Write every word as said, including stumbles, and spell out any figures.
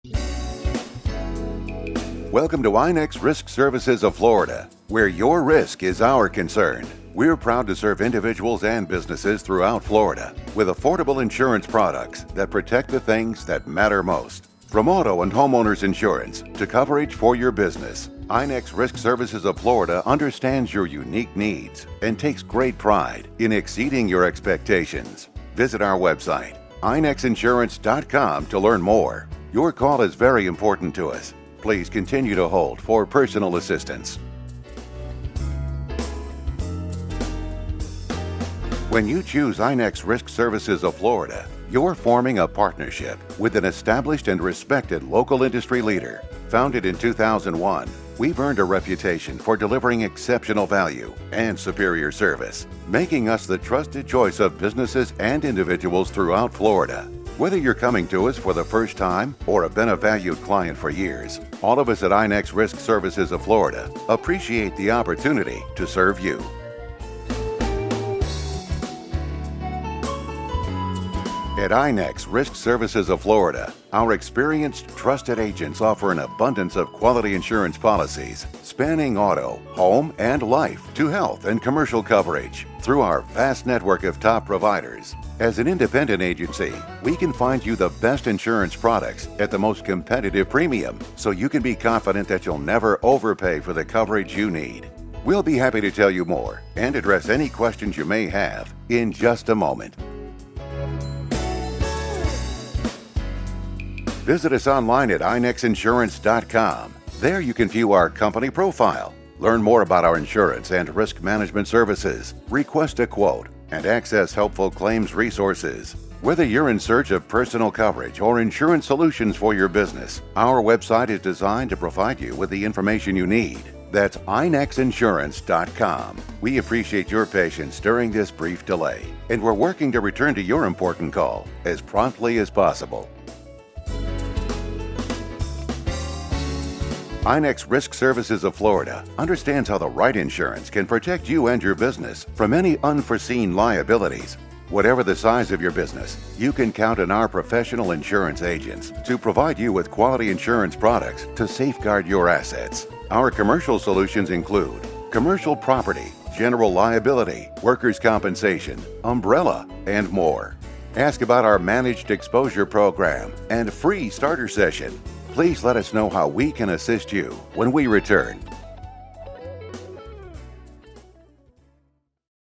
Welcome to INEX Risk Services of Florida, where your risk is our concern. We're proud to serve individuals and businesses throughout Florida with affordable insurance products that protect the things that matter most. From auto and homeowners insurance to coverage for your business, INEX Risk Services of Florida understands your unique needs and takes great pride in exceeding your expectations. Visit our website, I N E X insurance dot com, to learn more. Your call is very important to us. Please continue to hold for personal assistance. When you choose INEX Risk Services of Florida, you're forming a partnership with an established and respected local industry leader. Founded in two thousand one, we've earned a reputation for delivering exceptional value and superior service, making us the trusted choice of businesses and individuals throughout Florida. Whether you're coming to us for the first time or have been a valued client for years, all of us at INEX Risk Services of Florida appreciate the opportunity to serve you. At INEX Risk Services of Florida, our experienced, trusted agents offer an abundance of quality insurance policies spanning auto, home, and life to health and commercial coverage through our vast network of top providers. As an independent agency, we can find you the best insurance products at the most competitive premium, so you can be confident that you'll never overpay for the coverage you need. We'll be happy to tell you more and address any questions you may have in just a moment. Visit us online at I N E X insurance dot com. There you can view our company profile, learn more about our insurance and risk management services, request a quote, and access helpful claims resources. Whether you're in search of personal coverage or insurance solutions for your business, our website is designed to provide you with the information you need. That's I N E X insurance dot com. We appreciate your patience during this brief delay, and we're working to return to your important call as promptly as possible. INEX Risk Services of Florida understands how the right insurance can protect you and your business from any unforeseen liabilities. Whatever the size of your business, you can count on our professional insurance agents to provide you with quality insurance products to safeguard your assets. Our commercial solutions include commercial property, general liability, workers' compensation, umbrella, and more. Ask about our managed exposure program and free starter session. Please let us know how we can assist you when we return.